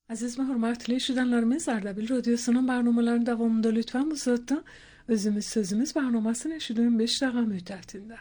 Aziz ve hürmetli eşidenlerimiz, Ardabil Radyosu'nun barnamalarının devamında lütfen bu saatte Özümüz Sözümüz barnamasını eşidin 5 dakika müddetinde.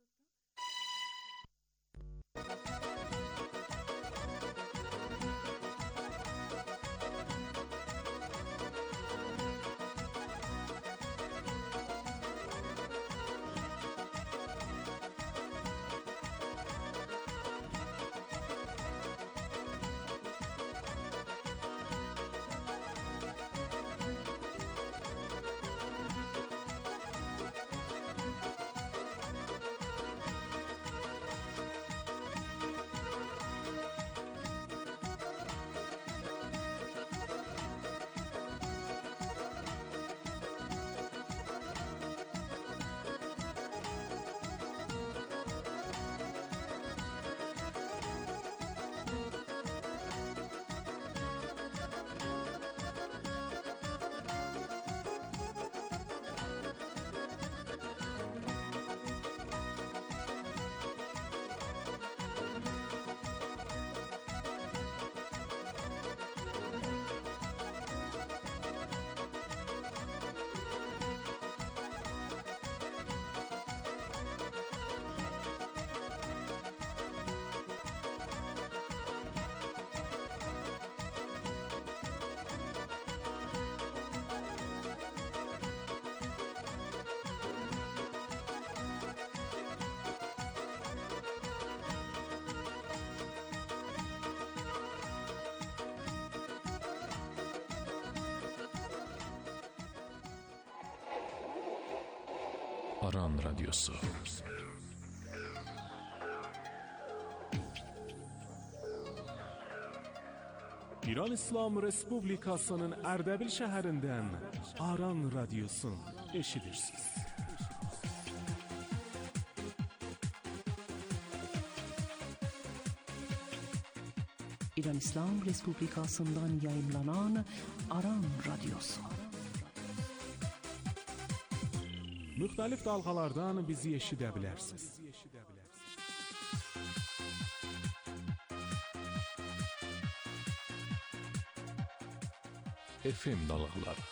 Aran Radyosu. İran İslam Respublikasının Erdebil şəhərindən Aran Radyosu eşidirsiniz. İran İslam Respublikasından yayımlanan Aran Radyosu. Müxtəlif dalğalardan bizi eşidə bilərsiniz. FM dalğaları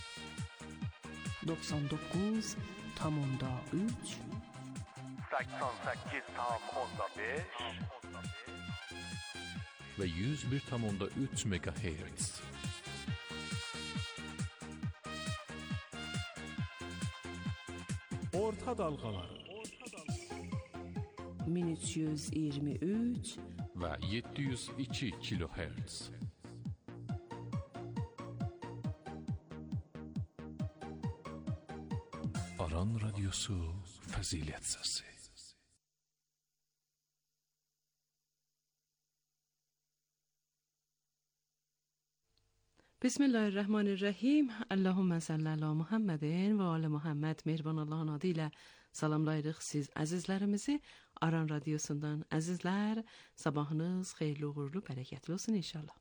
99.3 88.5 ve 101.3 MHz. Orta dalğaları 1323 ve 702 kHz. Aran Radyosu Fəzilət Səsi. Bismillahirrahmanirrahim. Allahümme salli ala Muhammedin ve ala Muhammed. Mehriban Allah'ın adıyla salamlayırıq siz əzizlərimizi. Aran Radyosu'ndan əzizlər, sabahınız xeyirli, uğurlu, bərəkətli olsun inşallah.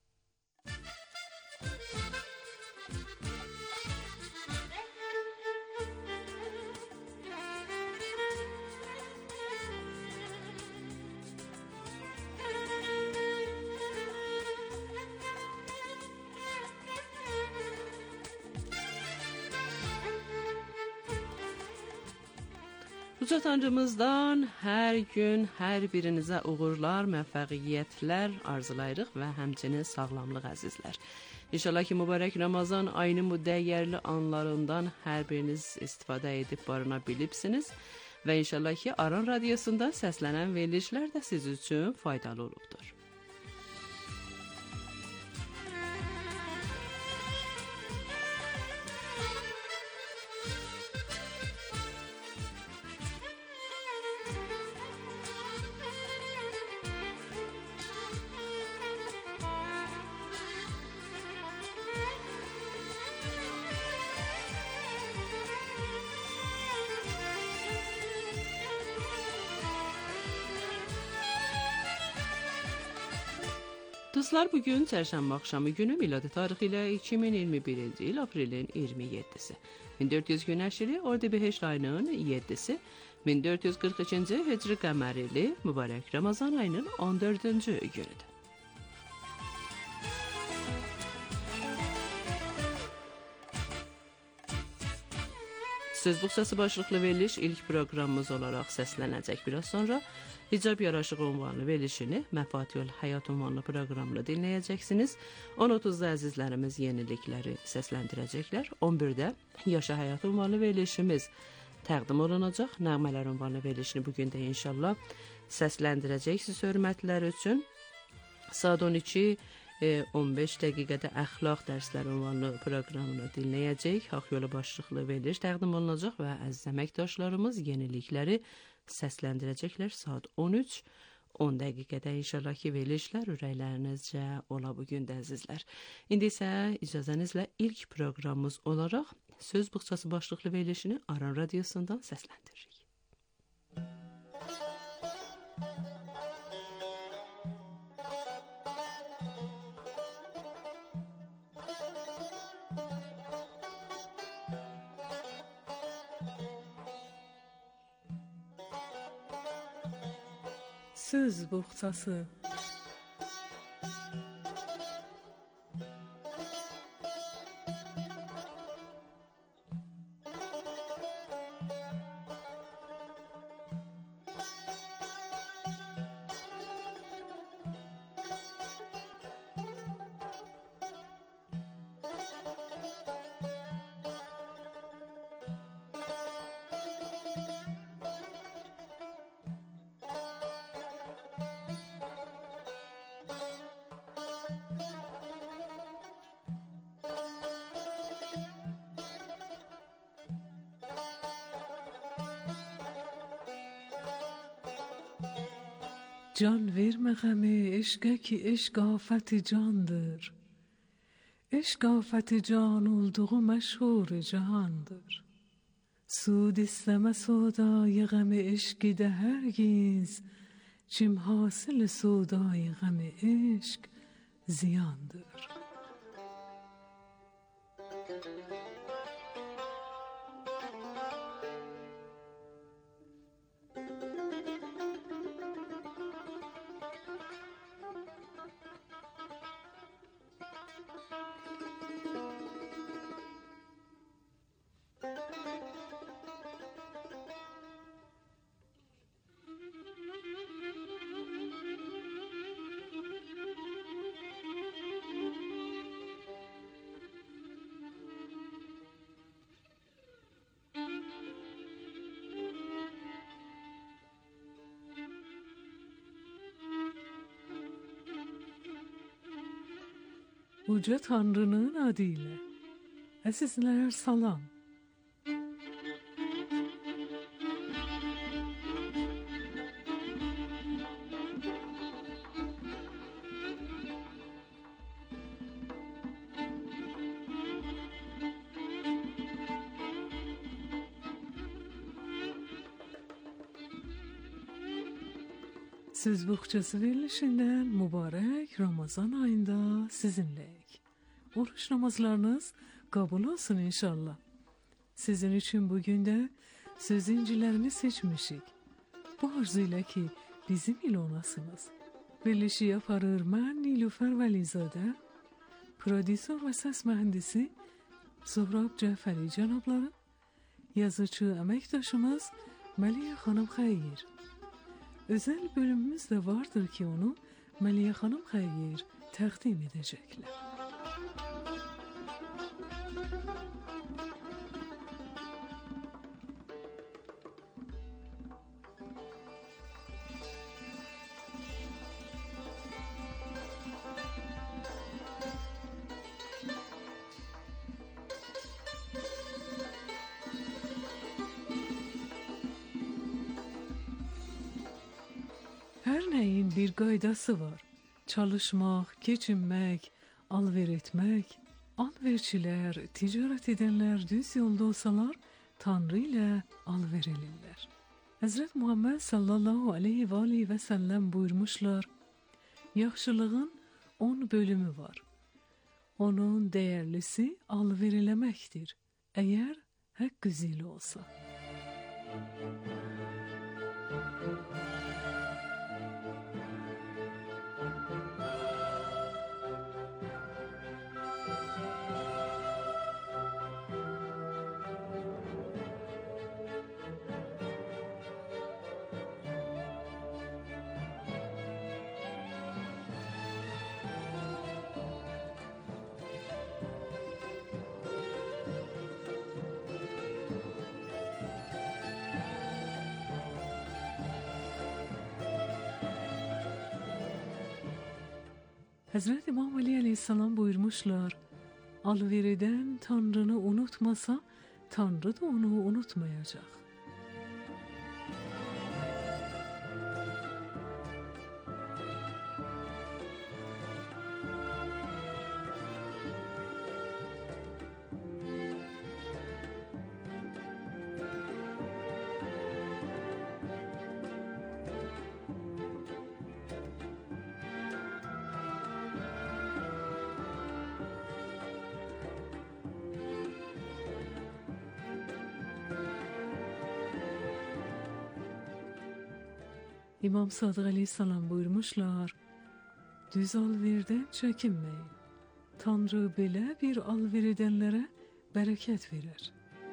Uca Tanrımızdan hər gün hər birinizə uğurlar, müvəffəqiyyətlər arzulayırıq və həmçinin sağlamlıq əzizlər. İnşallah ki, mübarək Ramazan ayının bu dəyərli anlarından hər biriniz istifadə edib barına bilibsiniz və inşallah ki, Aran Radiyosunda səslənən verilişlər də siz üçün faydalı olubdur. Dostlar, bugün çərşənbə axşamı günü miladi tarixi ilə 2021-ci il aprelin 27-si. 1400 günəş ili Ordu-Behişt ayının 7-si, 1442-ci Hicri qəmərili mübarək Ramazan ayının 14-cü günüdür. Söz Buxçası başlıqlı veriliş ilk proqramımız olaraq səslənəcək. Biraz sonra Hicab Yaraşığı ünvanlı verilişini Məfatihül Həyat ünvanlı proqramla dinləyəcəksiniz. 10:30-da əzizlərimiz yenilikləri səsləndirəcəklər. 11-də Yaşa Həyat ünvanlı verilişimiz təqdim olunacaq. Nəğmələr ünvanlı verilişini bugün də inşallah səsləndirəcəksiniz hörmətlər üçün. Saat 12 15 dəqiqədə əxlaq dərsləri ünvanlı proqramını dinləyəcək. Haqq yolu başlıqlı veriliş təqdim olunacaq və əziz əməkdaşlarımız yenilikləri səsləndirəcəklər. Saat 13 10 dəqiqədə inşallah ki verilişlər ürəklərinizcə ola bugün də əzizlər. İndi isə icazənizlə ilk proqramımız olaraq Söz Buxçası başlıqlı verilişini Aran Radiosundan səsləndiririk. Söz Buxçası. Can verme gemi eşke ki eşk afeti candır. Eşk afeti can olduğu meşhur cihandır. Sud isteme sodayı gemi eşki de hergiz. Çim hasıl sodayı gemi eşk ziyandır. Uca Tanrı'nın adıyla. Əzizlər salam. Söz Buxçası verilişinden mübarek Ramazan ayında sizinleyik. Oruç namazlarınız kabul olsun inşallah. Sizin için bugün de söz incilerini seçmişik. Bu arzuyla ki bizim ile olasınız. Verilişi yaparır mən Nilüfer Vəlizade, prodüser ve ses mühendisi Zuhrab Cəfəri cənabları, yazıcı əməkdaşımız Məliyə xanım Xeyir. Özel bölümümüz de vardır ki onu Məliyə xanım Xeyir təqdim edəcəklər. Her neyin bir qaydası var. Çalışmaq, keçinmək, alver etmək. Alverçilər, ticarət edənlər düz yolda olsalar, Tanrı ilə alver elirlər. Həzrət Muhammed sallallahu aleyhi və aleyhi və səlləm buyurmuşlar, yaxşılığın 10 bölümü var. Onun dəyərlisi alver eləməkdir, əgər haqq üzili olsa. Hazreti İmam Ali Aleyhisselam buyurmuşlar, alveriden Tanrı'nı unutmasa, Tanrı da onu unutmayacak. İmam Sadık Aleyhisselam buyurmuşlar, düz alverden çekinmeyin. Tanrı belə bir alver edenlere bereket verir.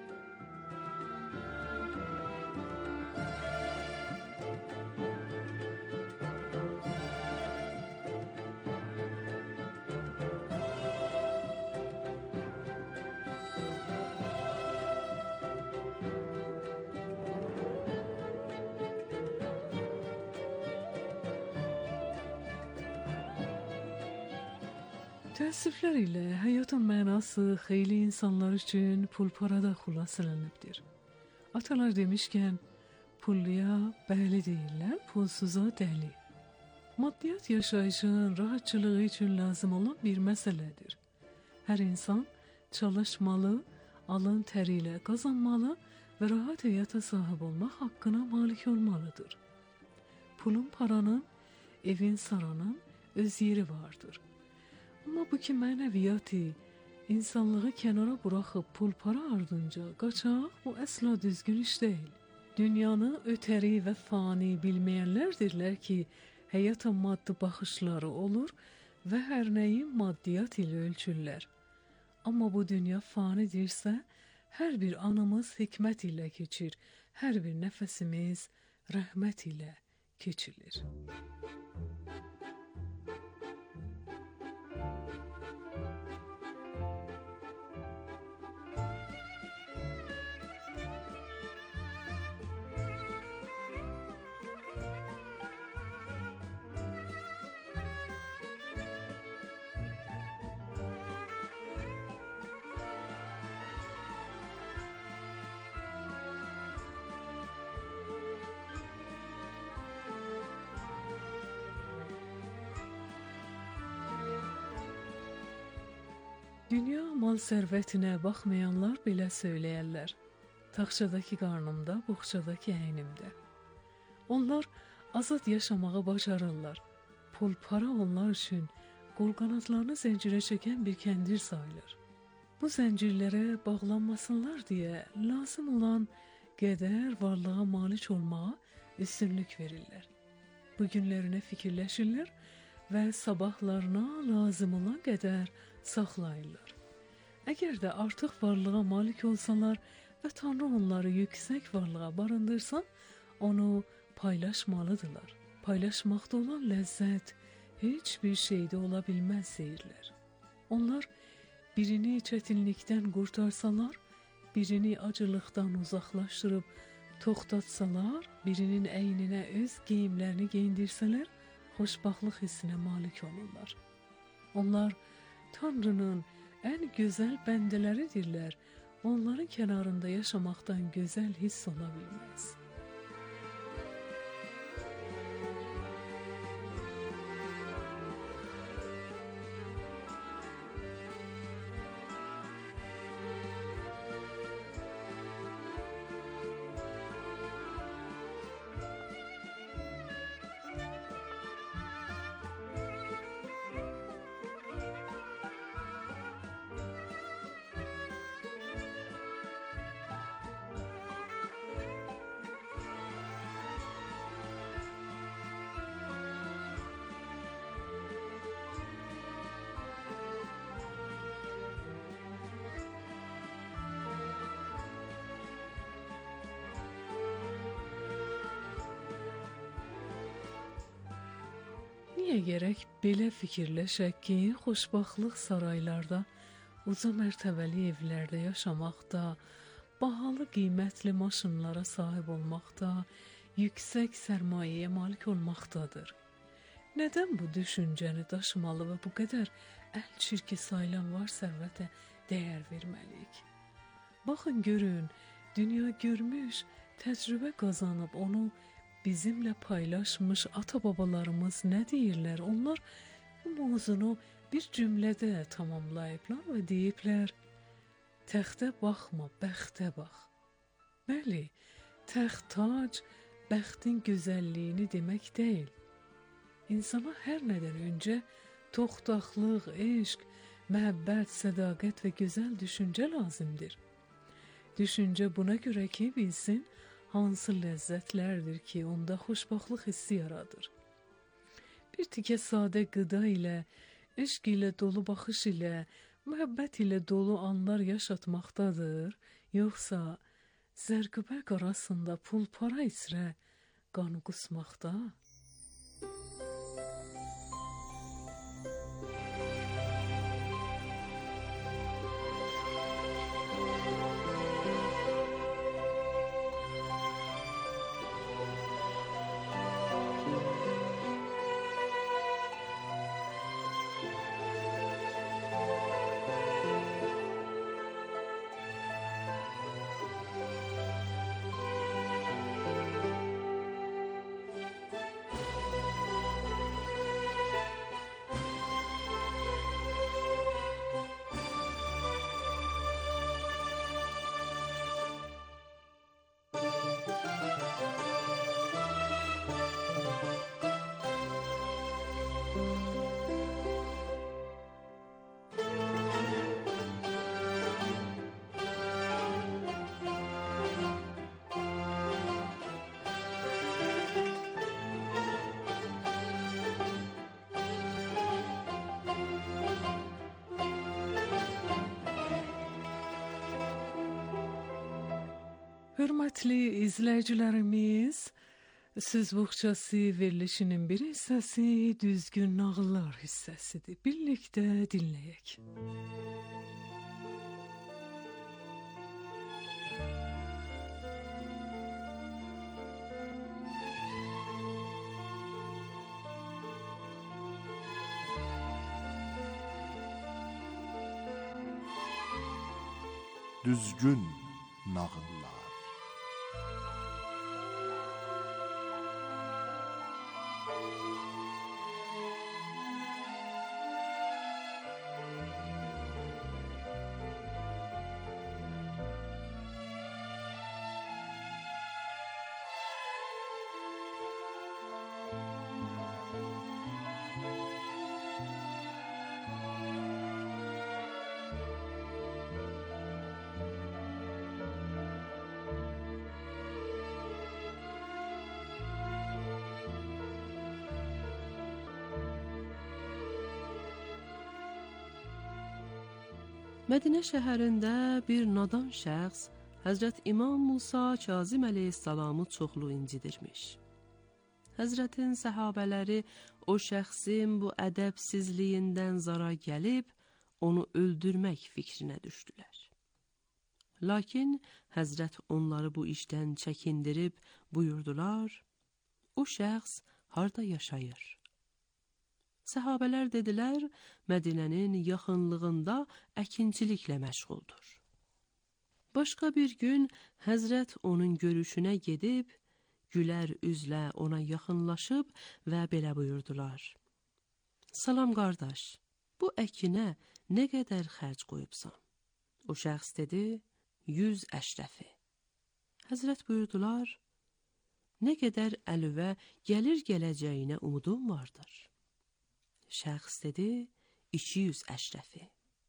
Təəssüflər ilə həyatın mənası xeyli insanlar üçün pul parada xülasalənibdir. Atalar demişkən, pulluya bəli deyirlər, pulsuza dəli. Maddiyyat yaşayışın rahatçılığı üçün lazım olan bir məsələdir. Hər insan çalışmalı, alın təri ilə qazanmalı və rahat həyata sahib olmaq haqqına malik olmalıdır. Pulun, paranın, evin, saranın öz yeri vardır. Amma bu ki mənəviyyatı, insanlığı kənara buraxıb pul para ardınca qaçaq, bu əsla düzgün iş deyil. Dünyanı ötəri və fani bilməyənlərdirlər ki, həyata maddi baxışları olur və hər nəyi maddiyyat ilə ölçürlər. Amma bu dünya fanidirsə, hər bir anımız hikmət ilə keçir, hər bir nəfəsimiz rəhmət ilə keçilir. Dünya mal sərvətinə baxmayanlar belə söyləyərlər. Taxçadakı qarnımda, buxçadakı əynimdə. Onlar azad yaşamağı bacarırlar. Pul para onlar üçün qol-qanadlarını zəncirə çəkən bir kəndir sayılır. Bu zəncirlərə bağlanmasınlar deyə lazım olan qədər varlığa malik olmağa üstünlük verirlər. Bugünlərinə fikirləşirlər və sabahlarına lazım olan qədər saxlayırlar. Əgər də artıq varlığa malik olsalar və Tanrı onları yüksək varlığa barındırsa, onu paylaşmalıdırlar. Paylaşmaqda olan ləzzət heç bir şeydə ola bilməz deyirlər. Onlar birini çətinlikdən qurtarsalar, birini acılıqdan uzaqlaşdırıb toxtatsalar, birinin əyninə öz geyimlərini geyindirsələr, xoşbaxtlıq hissinə malik olurlar. Onlar Tanrının ən gözəl bəndələridirlər. Onların kənarında yaşamaqdan gözəl hiss ola bilməz. Niyə gərək belə fikirləşək ki, xoşbaxtlıq saraylarda, uca mərtəbəli evlərdə yaşamaqda, bahalı qiymətli maşınlara sahib olmaqda, yüksək sərmayəyə malik olmaqdadır. Nədən bu düşüncəni daşımalı və bu qədər ən çirki sayılan var sərvətə dəyər verməliyik? Baxın görün, dünya görmüş, təcrübə qazanıb onu bizimlə paylaşmış ata-babalarımız nə deyirlər? Onlar bu mövzunu bir cümlədə tamamlayıblar və deyiblər: təxtə baxma, bəxtə bax. Bəli, təxt, tac, bəxtin gözəlliyini demək deyil. İnsana hər nədən öncə toxtaqlıq, eşq, məhəbbət, sədaqət və gözəl düşüncə lazımdır. Düşüncə buna görə ki, bilsin hansı ləzzətlərdir ki, onda xoşbəxtlik hissi yaradır. Bir tikə sadə qıda ilə, eşq ilə dolu baxış ilə, məhəbbət ilə dolu anlar yaşatmaqdadır, yoxsa zərgübək arasında pul para içrə qan qusmaqda? Hörmətli izləyicilərimiz, Söz Boğçası verilişinin bir hissəsi düzgün nağıllar hissəsidir. Birlikdə dinləyək. Düzgün nağıllar. Mədinə şəhərində bir nadan şəxs Həzrət İmam Musa Kazim əleyhissalamı çoxlu incidirmiş. Həzrətin səhabələri o şəxsin bu ədəbsizliyindən zara gəlib, onu öldürmək fikrinə düşdülər. Lakin Həzrət onları bu işdən çəkindirib buyurdular: o şəxs harda yaşayır? Səhabələr dedilər, Mədinənin yaxınlığında əkinçiliklə məşğuldur. Başqa bir gün Həzrət onun görüşünə gedib, gülər üzlə ona yaxınlaşıb və belə buyurdular: salam qardaş, bu əkinə nə qədər xərc qoyubsan? O şəxs dedi, 100 əşrəfi. Həzrət buyurdular: nə qədər əlüvə gəlir gələcəyinə umudum vardır? Şəxs dedi, 200 əşrəfi.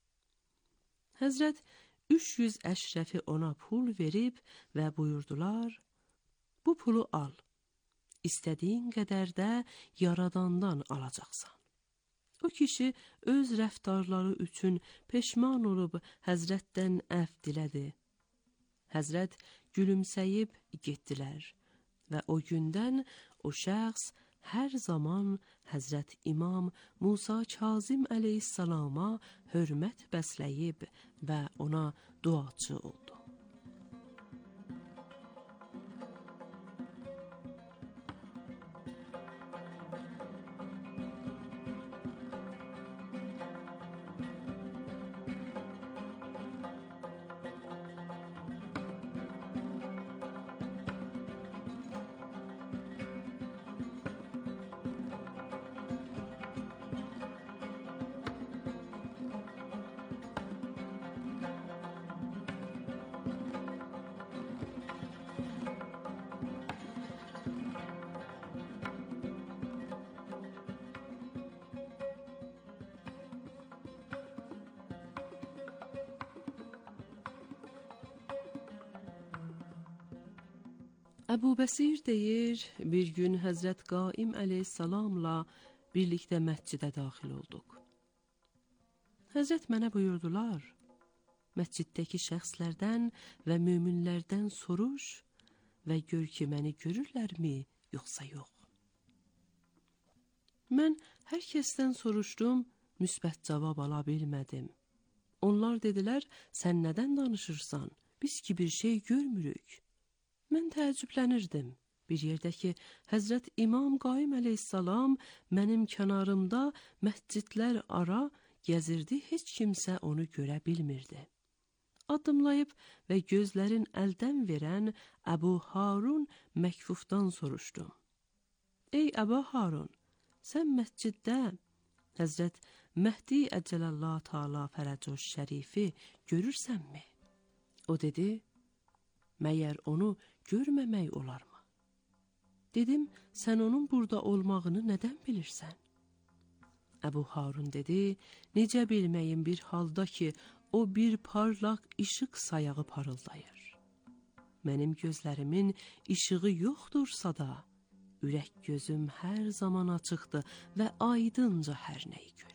Həzrət 300 əşrəfi ona pul verib və buyurdular: bu pulu al, istədiyin qədər də yaradandan alacaqsan. O kişi öz rəftarları üçün peşman olub Həzrətdən əfv dilədi. Həzrət gülümsəyib getdilər və o gündən o şəxs hər zaman Həzrət İmam Musa Kazim əleyhissalama hörmət bəsləyib və ona duaçı oldu. Əbu Bəsir deyir, bir gün Həzrət Qaim əleyhissalamla birlikdə məscidə daxil olduq. Həzrət mənə buyurdular, məsciddəki şəxslərdən və möminlərdən soruş və gör ki, məni görürlərmi, yoxsa yox. Mən hər kəsdən soruşdum, müsbət cavab ala bilmədim. Onlar dedilər, sən nədən danışırsan? Biz ki bir şey görmürük. Mən təəccüblənirdim. Bir yerdə ki, Həzrət İmam Qaim əleyhissalam mənim kənarımda məscidlər ara gəzirdi, heç kimsə onu görə bilmirdi. Addımlayıb və gözlərin əldən verən Əbu Harun Məkfufdan soruşdum. Ey Əbu Harun, sən məsciddə Həzrət Məhdi Əcəlallah Teala Fərəcoş Şərifi görürsənmi? O dedi, məyər onu görməmək olarmı? Dedim, sən onun burada olmağını nədən bilirsən? Əbu Harun dedi, necə bilməyim bir halda ki, o bir parlaq işıq sayağı parıldayır. Mənim gözlərimin işığı yoxdursa da, ürək gözüm hər zaman açıqdır və aydınca hər nəyi görür.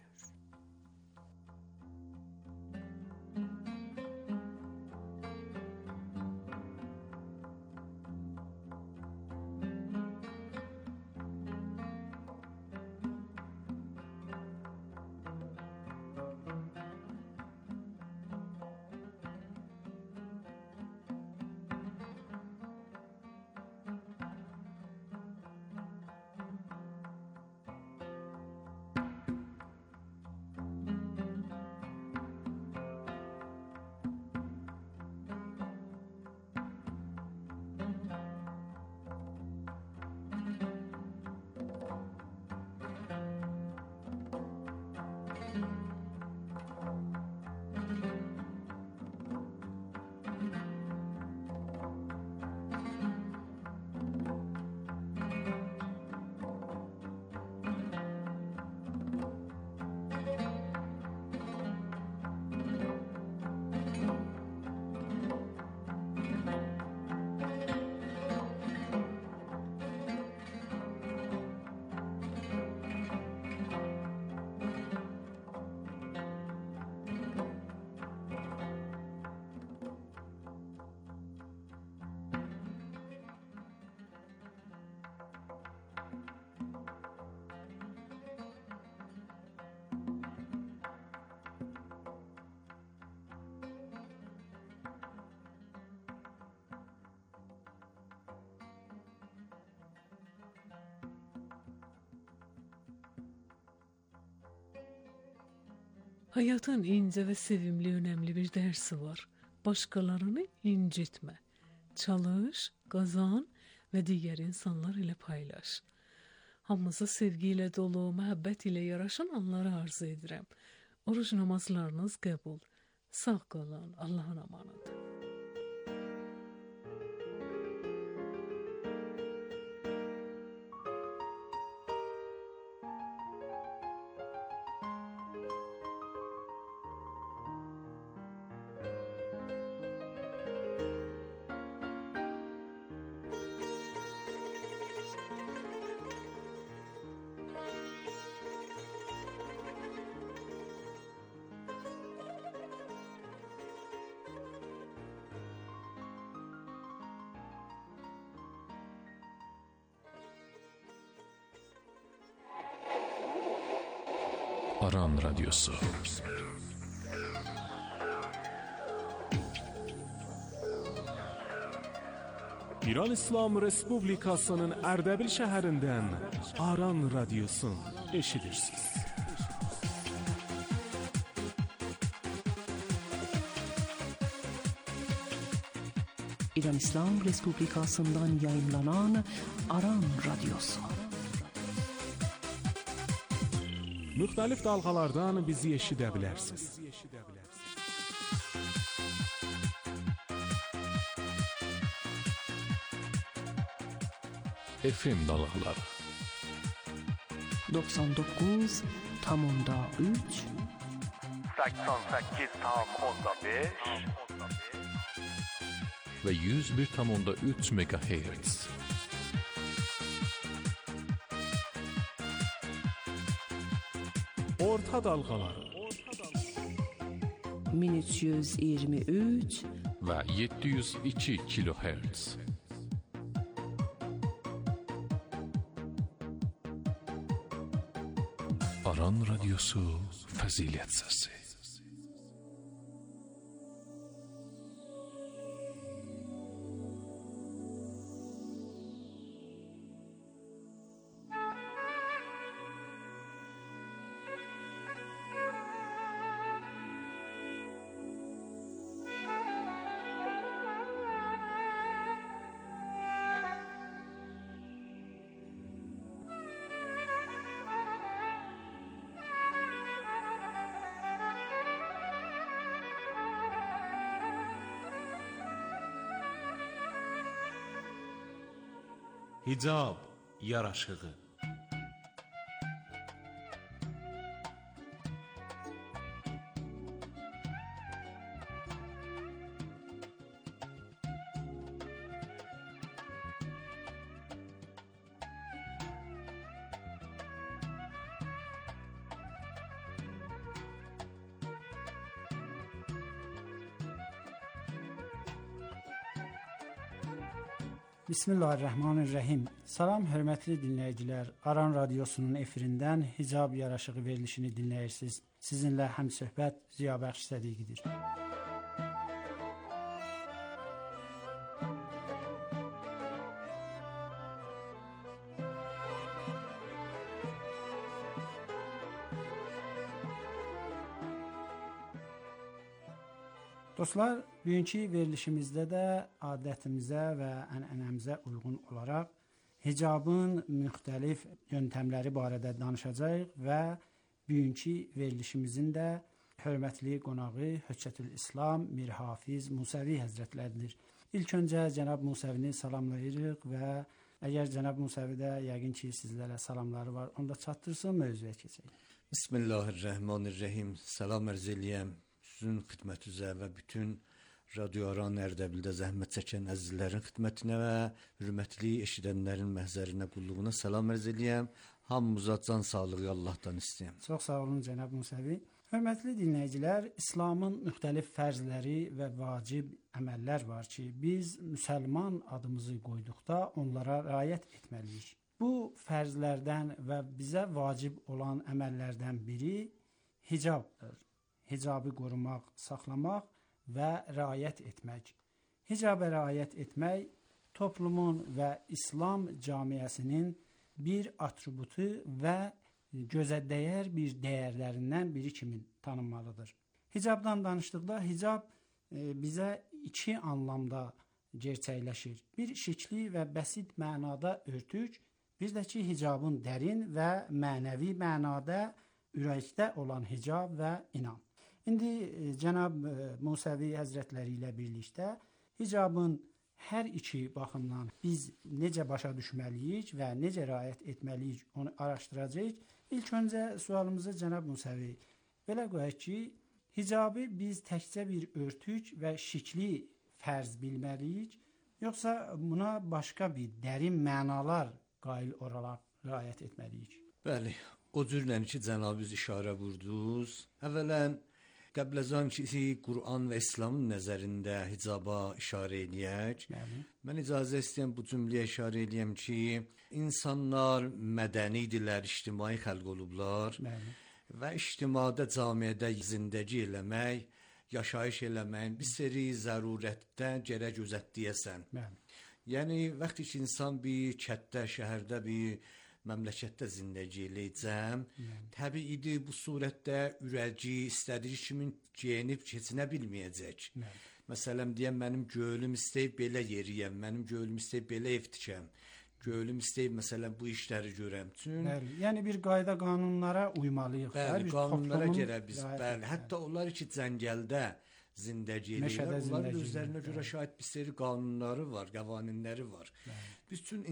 Hayatın ince ve sevimli önemli bir dersi var. Başkalarını incitme. Çalış, kazan ve diğer insanlar ile paylaş. Hamımıza sevgiyle dolu, məhəbbət ile yaraşan anları arzu edirəm. Oruç namazlarınız qəbul. Sağ qalın, Allah'ın amanıdır. Aran Radyosu. İran İslam Respublikasının Ərdəbil şəhərindən Aran Radyosu eşidirsiniz. İran İslam Respublikasından yayımlanan Aran Radyosu. Müxtəlif dalğalardan bizi eşidə bilərsiniz. FM dalğaları 99.3 88.5 ve 101,3 MHz. Orta dalğaları 1323 ve 702 kHz. Aran Radyosu Fazilet Sesi. Hicab yaraşığı. Bismillahirrahmanirrahim. Salam hörmətli dinləyicilər. Aran Radiosunun efirindən Hicab yaraşığı verilişini dinləyirsiniz. Sizinlə həmsöhbət Ziyabəxş Sədiqidir. Dostlar, bugünkü verilişimizdə də adətimizə və ənənəmizə uyğun olaraq hicabın müxtəlif yöntəmləri barədə danışacağıq və bugünkü verilişimizin də hörmətli qonağı Höccətül İslam Mir Hafiz Musəvi Həzrətləridir. İlk öncə cənab Musəvini salamlayırıq və əgər cənab Musəvidə yəqin ki sizlərə salamları var, onu da çatdırsın, mövzuya keçək. Bismillahirrahmanirrahim. Salam ərz eləyəm. Sizin xidmətinizə və bütün Radyo Aran Ərdəbildə zəhmət çəkən əzizlərin xidmətinə və hörmətli eşidənlərin məhzərinə, qulluğuna salam ərz eləyəm. Hamımıza can sağlığı Allahdan istəyəm. Çox sağ olun cənab Musəvi. Hörmətli dinləyicilər, İslamın müxtəlif fərzləri və vacib əməllər var ki, biz müsəlman adımızı qoyduqda onlara riayət etməliyik. Bu fərzlərdən və bizə vacib olan əməllərdən biri hicabdır. Hicabı qorumaq, saxlamaq və riayət etmək. Hicaba riayət etmək toplumun və İslam cəmiyyəsinin bir atributu və gözədəyər bir dəyərlərindən biri kimi tanınmalıdır. Hicabdan danışdıqda hicab bizə iki anlamda gerçəkləşir. Bir şəkli və bəsit mənada örtük, bir də ki hicabın dərin və mənəvi mənada ürəkdə olan hicab və inam. İndi cənab Musəvi Həzrətləri ilə birlikdə hicabın hər iki baxımdan biz necə başa düşməliyik və necə riayət etməliyik onu araşdıracağıq. İlk öncə sualımızı cənab Musəvi belə qoyaq ki, hicabı biz təkcə bir örtük və şəkli fərz bilməliyik, yoxsa buna başqa bir dərin mənalar qail olaraq riayət etməliyik? Bəli, o cürlə ki cənabınız işarə vurdunuz. Əvvələn qəbl azan ki Quran və İslamın nəzərində hicaba işarə edək. Mən icazə istəyəm bu cümləyə işarə edəyəm ki, insanlar mədənidirlər, ictimai xəlq olublar və ictimada, camiədə zindəgi eləmək, yaşayış eləmək bir seri zərurətdən gərək özətdiyəsən. Yəni, vaxtı ki insan bir kətdə, şəhərdə bir məmləkətdə zindəgi eləyəcəm, təbii bu surətdə ürəci istədiyi kimi geyinib keçinə bilməyəcək. Məsələn, deyəm, mənim gönlüm istəyib belə yeriyəm, mənim gönlüm istəyib belə ev tikəm, gönlüm istəyib, məsələn, bu işləri görəm. Yəni, bir qayda qanunlara uymalıyıq. Bəli, qanunlara görə biz, bəli, hətta onlar ki, cəngəldə zindəgi eləyirlər, onların özlərinə görə şahid bir seri qanunları var, qəvaninləri var. Bütün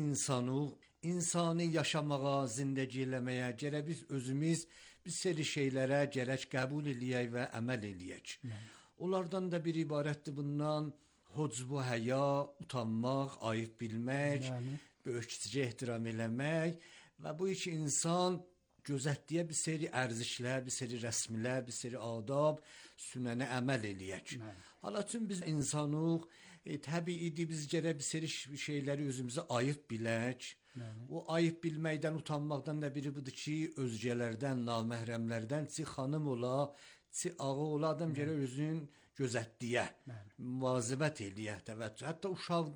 insani yaşamağa, zindəgi eləməyə, gərək biz özümüz bir seri şeylərə gərək qəbul eləyək və əməl eləyək. Onlardan da bir ibarətdir bundan hocbu, həya, utanmaq, ayıb bilmək, böyük kiçiyə ehtiram eləmək və bu iki insan gözətdiyə bir seri ərzişlər, bir seri rəsmilər, bir seri adab, sünənə əməl eləyək. Hala üçün biz insanıq, təbii biz gərək bir seri şeyləri özümüzə ayıb bilək. O ayıb bilməkdən, utanmaqdan da biri budur ki, özgələrdən, naməhrəmlərdən, çi xanım ola, çi ağa ola, adam gərək özün gözətdiyə, müvazibət eləyə, təvəccüh. Hətta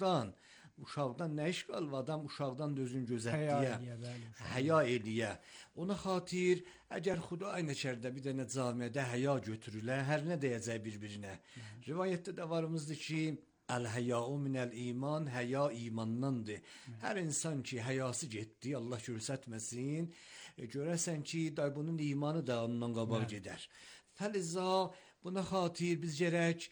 uşaqdan nə iş qalıb, adam uşaqdan da özün gözətdiyə, həya eləyə. Ona xatir, əgər Xuday nəkərdə bir dənə camiədə həya götürülə, hər nə deyəcək bir-birinə. Rivayətdə də varımızdır ki, Əl-həyau minəl iman, həya imandandır. Hər insan ki, həyası getdi, Allah görsətməsin, görəsən ki, bunun imanı da ondan qabaq gedər. Fəliza, buna xatir biz gərək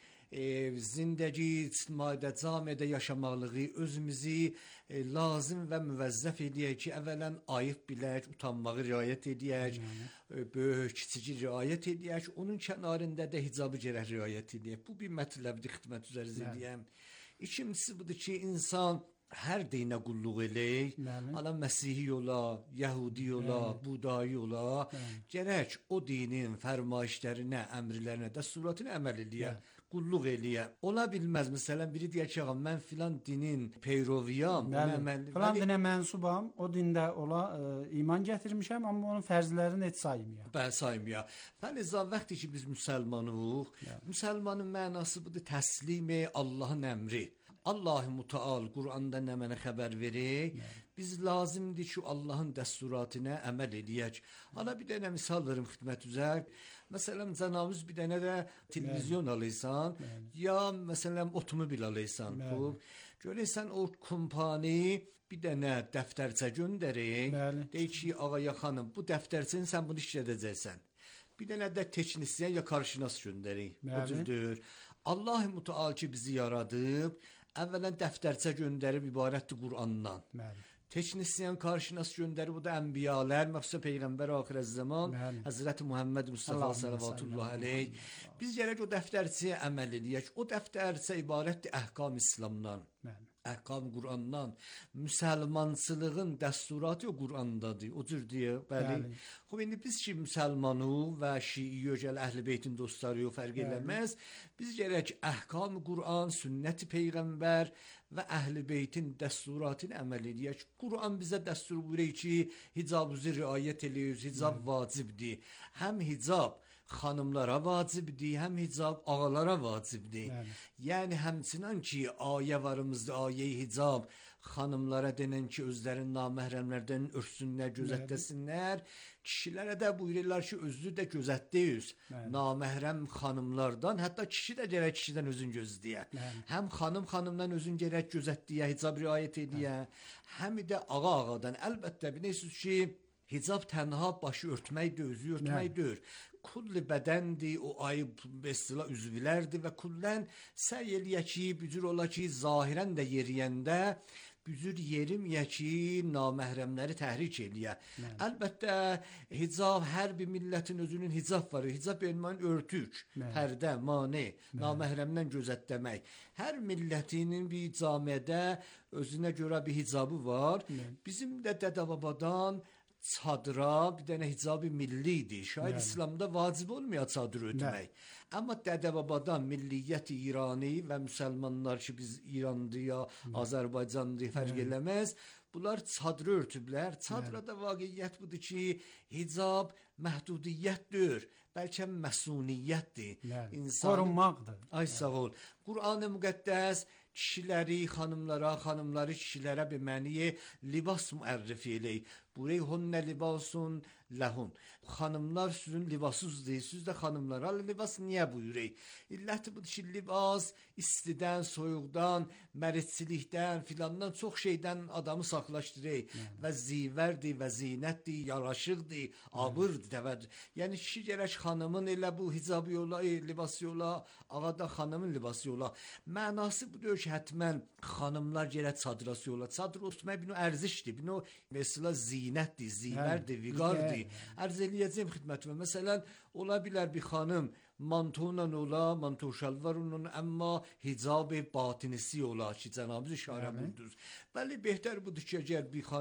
zindəgi, ictimaiyyətdə, camiədə yaşamaqlığı özümüzü lazım və müvəzzəf edəyək ki, əvvələn ayıb bilək, utanmağı riayət edəyək, böyük, kiçici riayət edəyək, onun kənarında da hicabı gərək riayət edəyək. Bu bir mətləbdir, xidmət üzəriz edəyəm. İkincisi budur ki, insan hər dinə qulluq eləyək, ala Məsihi ola, Yəhudi ola, Budayı ola, gərək o dinin fərmayişlərinə, əmrlərinə, dəsturatına əməl eləyək. Qulluq eləyə. Ola bilməz, məsələn, biri deyək ki, mən filan dinin peyroviyam. Filan dinə mənsubam, o dində ola iman gətirmişəm, amma onun fərzlərini heç saymaya. Saymaya. Fəliza, vaxtı ki, biz müsəlmanıq, müsəlmanın mənası budur, təslimi Allahın əmri. Allah-u Müteal Quranda nə mənə xəbər verir, biz lazımdır ki, Allahın dəsturatına əməl eləyək. Hala bir dənə misal verim xidmət üzər. Məsələn, cənabız bir dənə də televizyon alırsan, ya məsələn, otomobil alırsan. Görürsən, o kompani bir dənə dəftərçə göndərir, deyir ki, ağaya xanım, bu dəftərçəni sən bunu işlədəcəksən. Bir dənə də teknisyen ya karşınas göndərir. O cürdür. Allah-u Müteal ki, bizi yaradıb, əvvələn dəftərçə göndərib ibarətdir Qur'andan. Teknisyen karşınas göndərib, bu da ənbiyalər, məxsusən Peyğəmbər axirə zaman, Həzrəti Muhammed Mustafa sallallahu aleyh. Biz gərək o dəftərçəyə əməl edəyək. O dəftərçə ibarətdir əhkam İslamdan, əhkam Qur'andan. Müsəlmançılığın dəsturatı o Qur'andadır, o cür deyə, bəli. Xob, indi biz ki, müsəlmanıq və şiiyyö, gəl Əhl-i Beytin dostları fərq eləməz. Biz gərək əhkam Qur'an, sünnət-i Peyğəmbər və Əhl-i Beytin dəsturatını əməl edəyək. Qur'an bizə dəstur buyuruyor ki, hicabımızı riayət ediyoruz, hicab vacibdir. Həm hicab xanımlara vacibdir, həm hicab ağalara vacibdir. Yəni həmçinin ki, ayə varımızda, ayə-i hicab xanımlara denən ki, özlərin naməhrəmlərdən örsünlər, gözətləsinlər. Kişilərə də buyururlar ki, özünü də gözətdeyiz. Naməhrəm xanımlardan, hətta kişi də gərək kişidən özün gözləyə. Həm xanımdan özün gərək gözətləyə, hicab riayət ediyə, həm də ağa-ağadan. Əlbəttə, bilirsiniz ki, hicab tənha başı örtməkdir, özü örtməkdir. Kulli bədəndir, o ayıb bestila üzvlərdir və kullən səy eləyə ki, bücür ola ki, zahirən də yeriyəndə, büzür yeriməyə ki, naməhrəmləri təhrik eləyə. Əlbəttə, hicab, hər bir millətin özünün hicab var. Hicab elmanın örtük, pərdə, mane, naməhrəmdən gözətləmək. Hər millətinin bir camiədə özünə görə bir hicabı var. Bizim də dədə-babadan çadıra bir dənə hicab-ı millidir. Şayad İslamda vacib olmuyor çadır ötmək. Amma dədə-babadan milliyyət-i İrani və müsəlmanlar ki, biz İrandır ya Azərbaycandır, fərq eləməz. Bunlar çadırı örtüblər. Çadırda vaqiyyət budur ki, hicab məhdudiyyətdir. Bəlkə məsuniyyətdir. Qorunmaqdır. Ay sağ ol. Qur'an-ı Müqəddəs kişiləri xanımlara, xanımları kişilərə bir məniyə libas müərrif eləyir. Burayı hunnə libasun ləhun. Xanımlar sizin libasızdır, siz də xanımlara libas niyə buyuruyor? İlləti budur ki, libas istidən, soyuqdan, məritçilikdən, filandan çox şeydən adamı saxlaşdırır. Və zivərdir, və zinətdir, yaraşıqdır, abırdır. Yəni kişi gərək xanımın elə bu hicabı yola, libası yola, ağada xanımın libası yola. Mənası budur ki, hətmən xanımlar gərək çadırası yola. Çadır otmaq bir ərzişdir, bir mesela zinətdir, zivərdir, viqardır. Ərz eləyəcəm xidmətimə. Məsələn, ola bilər bir xanım mantona ola, manto şalvarının amma hicab batinisi ola ki Cenab-ı işarə buyurdunuz. Bəli, behter budur ki, əgər bir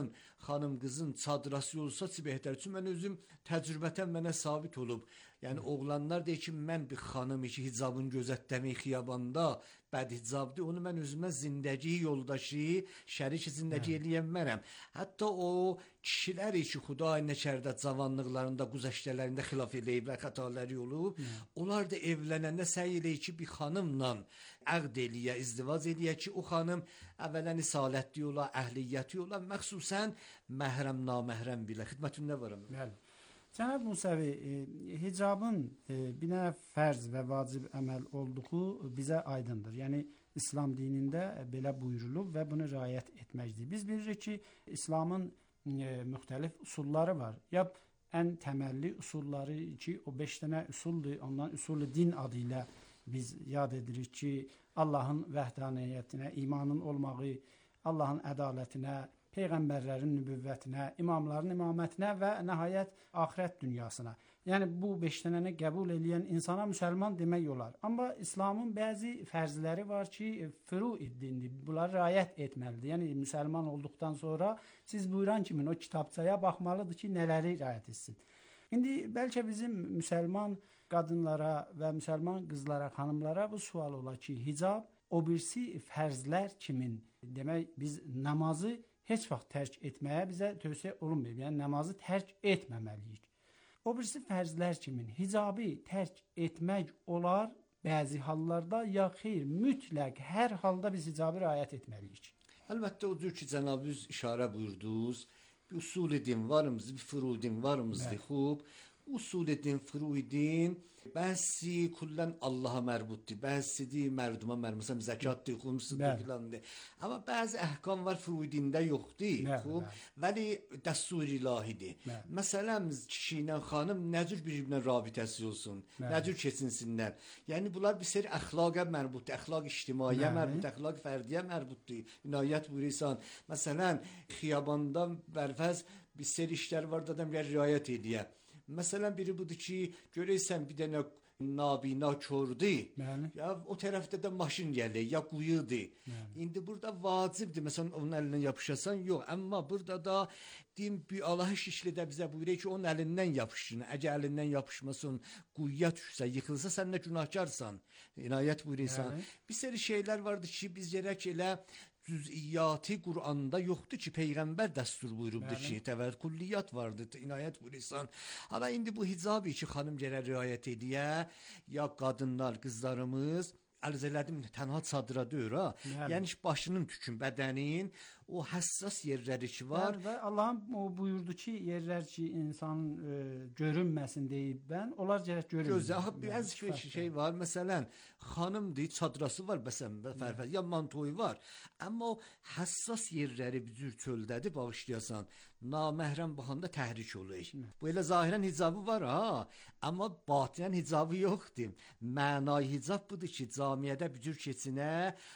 xanım qızın çadrası olsa, behter. Çünki mən özüm təcrübətən mənə sabit olub. Yəni oğlanlar deyir ki, mən bir xanım ki, hicabın gözətləmək xiyabanda bədhicabdır. Onu mən özümə zindəgi yoldaşı, şərik zindəgi eləyənmərəm. Hətta o kişilər ki, Xuday nəkərdə cavanlıqlarında, quzəştələrində xilaf eləyiblər, xətaları olub. Onlar da evlənəndə səy eləyir ki, bir xanımla əqd eləyə, izdivac eləyə ki, o xanım əvvələn isalətli ola, əhliyyəti ola, məxsusən məhrəm, naməhrəm bilə. Xidmətində varam. Bəli. Cənab Musəvi, hicabın bir nə fərz və vacib əməl olduğu bizə aydındır. Yəni İslam dinində belə buyurulub və bunu riayət etməkdir. Biz bilirik ki, İslamın müxtəlif usulları var. Ya ən təməlli usulları ki, o 5 dənə usuldur. Ondan usul-i din adı ilə biz yad edirik ki, Allahın vəhdaniyyətinə, imanın olmağı, Allahın ədalətinə, peyğəmbərlərin nübüvvətinə, imamların imamətinə və nəhayət axirət dünyasına. Yəni bu 5 dənəni qəbul edən insana müsəlman demək olar. Amma İslamın bəzi fərzləri var ki, furu-i dindir. Bunları riayət etməlidir. Yəni müsəlman olduqdan sonra siz buyuran kimi o kitabçaya baxmalıdır ki, nələri riayət etsin. İndi bəlkə bizim müsəlman qadınlara və müsəlman qızlara, xanımlara bu sual olar ki, hicab o birisi fərzlər kimin? Demək biz namazı heç vaxt tərk etməyə bizə tövsiyə olunmayıb. Yəni namazı tərk etməməliyik. O birisi fərzlər kimin? Hicabı tərk etmək olar bəzi hallarda, ya xeyr, mütləq hər halda biz hicabı riayət etməliyik. Əlbəttə odur ki, Cənab-ı işarə buyurdunuz. Bir usul-i din varımızdır, bir furu din varımızdır. Xub, usul-i din, furu-i din bəzi kullən Allaha mərbutdur, bəzi mərduma mərmusam zəkatdır, xumsudur filandır. Amma bəzi əhkam var furu dində yoxdur. Xub, vəli dəstur ilahidir. Məsələn, kişi ilə xanım nə cür bir-birinə rabitəsi olsun, nə cür keçinsinlər. Yəni bunlar bir seri əxlaqa mərbutdur, əxlaq ictimaiyə mərbutdur, əxlaq fərdiyə mərbutdur. İnayət buyurursan. Məsələn, xiyabanda bərfəz bir seri işlər var da adam riayət edə. Məsələn, biri budur ki, görəysən bir dənə nabina kördü. Ya o tərəfdə də maşın gəlir, ya quyudur. İndi burada vacibdir. Məsələn, onun əlindən yapışasan, yox. Amma burada da deyim, bir Allah şişlidə bizə buyuruyor ki, onun əlindən yapışsın. Əgər əlindən yapışmasın, quyuya düşsə, yıxılsa, sən də günahkarsan. İnayət buyurursan. Bir seri şeylər vardır ki, biz gərək elə cüz'iyyatı Qur'anda yoxdur ki, Peyğəmbər dəstur buyurubdur ki, təvəl kulliyat vardır, inayət buyurursan. Hala indi bu hicabı ki, xanım gərək riayət ediyə, ya qadınlar, qızlarımız, ərz elədim, tənha çadıra deyir, ha? Yəni başının tükün, bədənin, o həssas yerləri ki var. Və Allah'ın o buyurdu ki, yerlər ki, insanın görünməsin deyib mən, onlar gərək görünmür. Bəzi şey var, məsələn, xanımdır, çadrası var, fərfəz, ya mantoyu var. Amma o həssas yerləri bir cür çöldədir, bağışlayasan, naməhrəm baxanda təhrik olur. Bu elə zahirən hicabı var, ha? Amma batinən hicabı yoxdur. Mənay hicab budur ki, camiyyədə bir cür keçinə,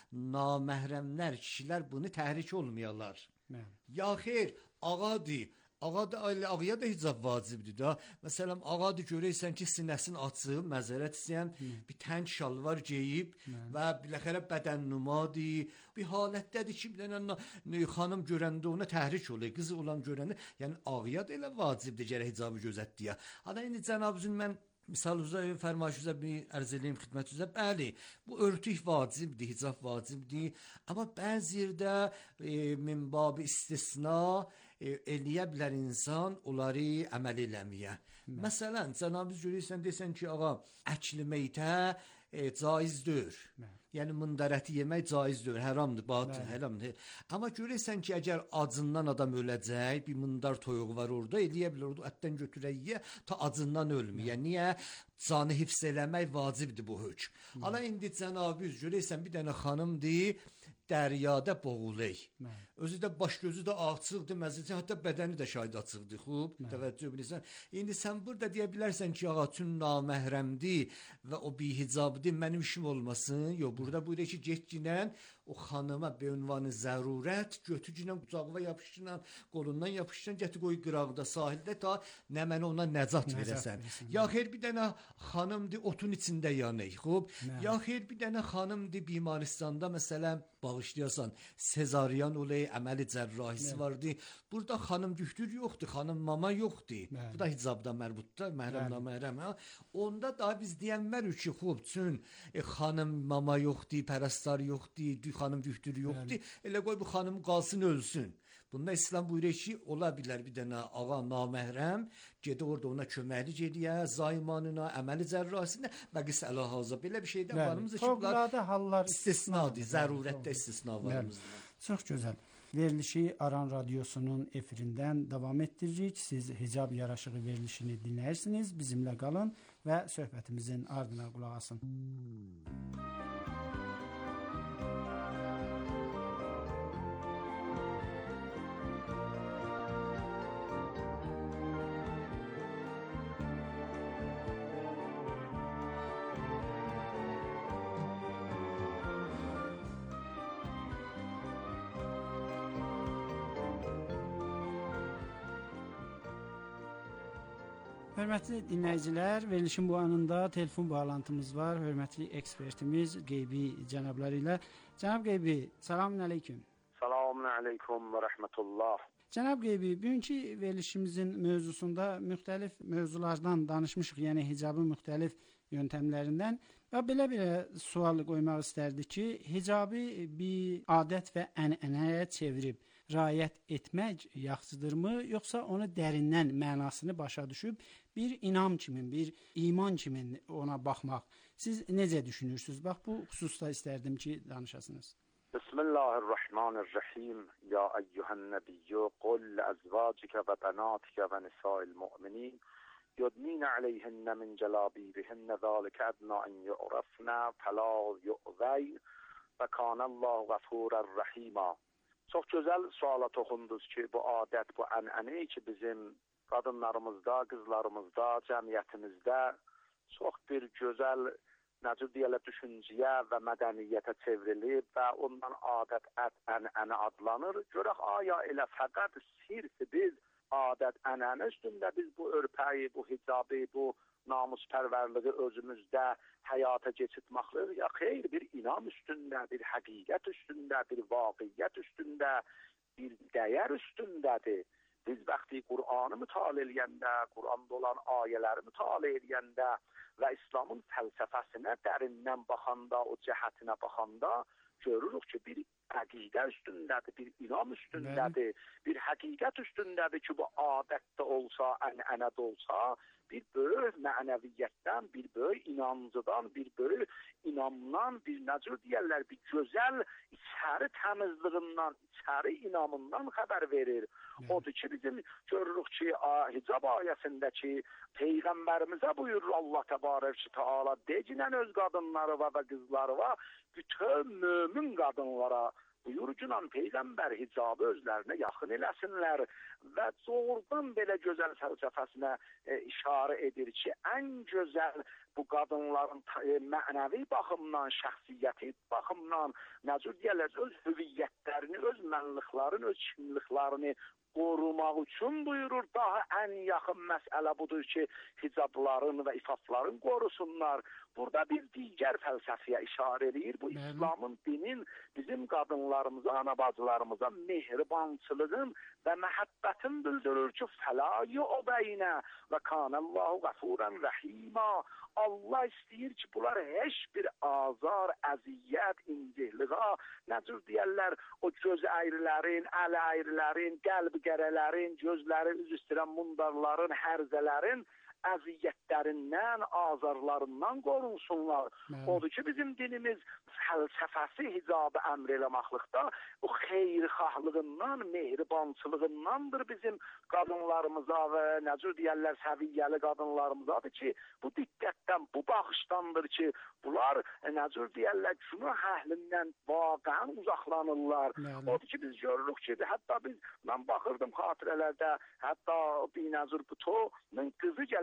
naməhrəmlər, kişilər bunu təhrik olmuyorlar. Ya xeyr, ağadır. Ağaya da hicab vacibdir da. Məsələn, ağadır görəysən ki, sinəsini açıb, məzərət istəyən bir təng şalvar geyib və biləxərə bədən numadır. Bir halətdədir ki, bir dənə xanım görəndə ona təhrik olur, qızı olan görəndə. Yəni, ağaya da elə vacibdir gərək hicabı gözətdiyə. Hala indi Cənab-ı mən misal üzə, fərmayış üzə bir ərz eləyim, xidmət üzə, bəli, bu örtük vacibdir, hicab vacibdir, amma bəzi yerdə minbab istisna eləyə bilər insan, onları əməl eləməyə. Məsələn, Cənab-ı görürsən, desən ki, ağa, əkli meytə caizdir. Yəni, mındarəti yemək caizdir, həramdır, batıl, həramdır. Amma görürsən ki, əgər acından adam öləcək, bir mındar toyuq var orada, eləyə bilər, orada ətdən götürəyə, ta acından ölmüyə. Niyə? Canı hifz eləmək vacibdir bu hökm. Ala indi Cənab-ı görürsən, bir dənə xanımdır, dəryada boğulur. Özü də baş gözü də açıqdır, məzəti, hətta bədəni də şahid açıqdır. Xub, təvəccüh bilirsən. İndi sən burada deyə bilərsən ki, ağa, tüm naməhrəmdir və o bihicabdır, mənim işim olmasın. Yox, burada buyuruyor ki, getginən o xanıma be ünvanı zərurət götücünə qucağına yapışdırla, qolundan yapışdırla gətir qoy qırağda, sahildə ta nə mənə ona nəcat verəsən. Ya xeyr bir dənə xanımdır otun içində yanır. Xoş, ya xeyr bir dənə xanımdır bimaristanda məsələn bağışlayasan sezaryan olay əməli cərrahisi vardı. Burada xanım güftür yoxdur, xanım mama yoxdur. Bu da hicabda mərbutda, məhrəm naməhrəm. Onda da biz deyənlər ki, xoş, çün xanım mama yoxdur, pərəstar yoxdur, xanım güftür yoxdur. Elə qoy bu xanım qalsın ölsün. Bunda İslam buyurur ki, ola bilər bir dənə ağa naməhrəm gedə orada ona köməklik ediyə, zaymanına, əməli cərrahisinə və qıs əlahazə belə bir şeydən varımız ki, bunlar hallar istisnadır, zərurətdə istisna varımızdır. Çox gözəl. Verilişi Aran Radiosunun efirindən davam etdiririk. Siz Hicab Yaraşığı verilişini dinləyirsiniz. Bizimlə qalın və söhbətimizin ardına qulaq asın. Hörmətli dinləyicilər, verilişin bu anında telefon bağlantımız var. Hörmətli ekspertimiz Qeybi cənabları ilə. Cənab Qeybi, selamun aleyküm. Selamun aleyküm və rəhmətullah. Cənab Qeybi, bugünkü verilişimizin mövzusunda müxtəlif mövzulardan danışmışıq, yəni hicabın müxtəlif yöntəmlərindən və belə sual qoymaq istərdik ki, hicabı bir adət və ənənəyə çevirib riayət etmək yaxşıdırmı, yoxsa onu dərindən mənasını başa düşüb bir inam kimi, bir iman kimi ona baxmaq. Siz necə düşünürsünüz? Bax, bu xüsusda istərdim ki, danışasınız. Bismillahirrahmanirrahim. Ya eyyuhən nəbiyyü, qul əzvacikə və bənatikə və nisa'il mu'minin, yudnina aleyhinnə min cəlabibihinnə zəlikə ədna ən yu'rafnə fəla yu'vəy və kanəllahu qəfurər rəhimə. Çox gözəl suala toxundunuz ki, bu adət, bu ənənə ki, bizim qadınlarımızda, qızlarımızda, cəmiyyətimizdə çox bir gözəl, necə deyirlər, düşüncəyə və mədəniyyətə çevrilib və ondan adət, ənənə adlanır. Görək, aya elə fəqət sirf biz adət, ənənə üstündə biz bu örpəyi, bu hicabı, bu namuspərvərliyi özümüzdə həyata keçirtməkdir. Ya xeyr, bir inam üstündə, bir həqiqət üstündə, bir vaqiyyət üstündə, bir dəyər üstündədir. Biz vaxtı Qur'anı mütaliə edəndə, Qur'anda olan ayələri mütaliə edəndə və İslamın fəlsəfəsinə dərindən baxanda, o cəhətinə baxanda görürük ki, bir əqidə üstündədir, bir inam üstündədir, bir həqiqət üstündədir ki, bu adətdə olsa, ənənədə olsa, bir böyük mənəviyyətdən, bir böyük inancıdan, bir böyük inamdan, bir necə deyərlər, bir gözəl içəri təmizliğindən, içəri inamından xəbər verir. Odur ki, bizim görürük ki, hicab ayəsindəki Peyğəmbərimizə buyurur Allah təbarək Teala, decinən öz qadınları və qızları və bütün mömin qadınlara buyurcunan Peyğəmbər hicabı özlərinə yaxın eləsinlər və doğrudan belə gözəl fəlsəfəsinə işarə edir ki, ən gözəl bu qadınların mənəvi baxımdan, şəxsiyyəti baxımdan, necə deyərlər, öz hüviyyətlərini, öz mənliklərini, öz kimliklərini qorumaq üçün buyurur. Daha ən yaxın məsələ budur ki, hicabların və ifafların qorusunlar. Burada bir digər fəlsəfiyə işarə edir. Bu İslamın, dinin bizim qadınlarımıza, anabacılarımıza mehribançılığın və məhəbbətin bildirir ki, fəla yu'bəynə və kanəllahu qəfurən rəhimə. Allah istəyir ki, bunlar heç bir azar, əziyyət, incikliğa, necə deyərlər, o göz əyrilərin, əl əyrilərin, qəlb qərələrin, gözləri üz üstürən mundarların, hərzələrin əziyyətlərindən, azarlarından qorunsunlar. Odur ki, bizim dinimiz fəlsəfəsi hicabı əmr eləməklikdə bu xeyirxahlığından, mehribançılığındandır bizim qadınlarımıza və necə deyərlər, səviyyəli qadınlarımızadır ki, bu diqqətdən, bu baxışdandır ki, bunlar necə deyərlər, günah əhlindən vaqəən uzaqlanırlar. Odur ki, biz görürük ki, hətta mən baxırdım xatirələrdə, hətta Binəzir Bhutto'nun qızı gələr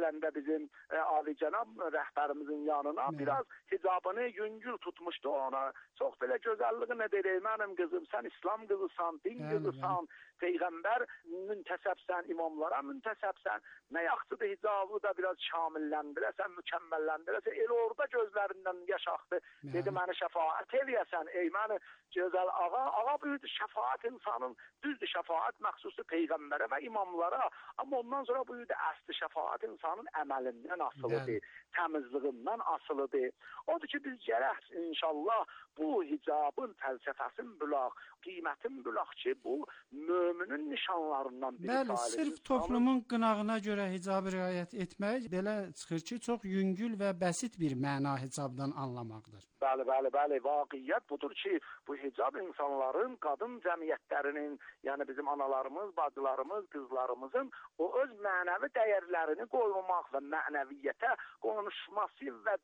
gələndə bizim alicənab rəhbərimizin yanına biraz hicabını yüngül tutmuşdu ona. Çox belə gözəlliğini deyir, mənim qızım, sən İslam qızısan, din qızısan, Peyğəmbər müntəsəbsən, imamlara müntəsəbsən. Nə yaxşıdır hicabı da biraz şamilləndirəsən, mükəmmelləndirəsən. Elə orada gözlərindən yaş axdı. Dedi, məni şəfaət eləyəsən, ey məni gözəl ağa. Ağa buyurdu, şəfaət insanın, düzdür, şəfaət məxsusdur Peyğəmbərə və imamlara. Amma ondan sonra buyurdu, əsli şəfaət insanın əməlindən asılıdır, təmizliğindən asılıdır. Odur ki, biz gərək inşallah bu hicabın fəlsəfəsini bülaq, qiymətin bülaq ki, bu müminin nişanlarından biri. Bəli, sırf toplumun qınağına görə hicabı riayət etmək belə çıxır ki, çox yüngül və bəsit bir məna hicabdan anlamaqdır. Bəli. Vaqiyyət budur ki, bu hicab insanların, qadın cəmiyyətlərinin, yəni bizim analarımız, bacılarımız, qızlarımızın o öz mənəvi dəyərlərini qorumaq və mənəviyyətə qonuşması və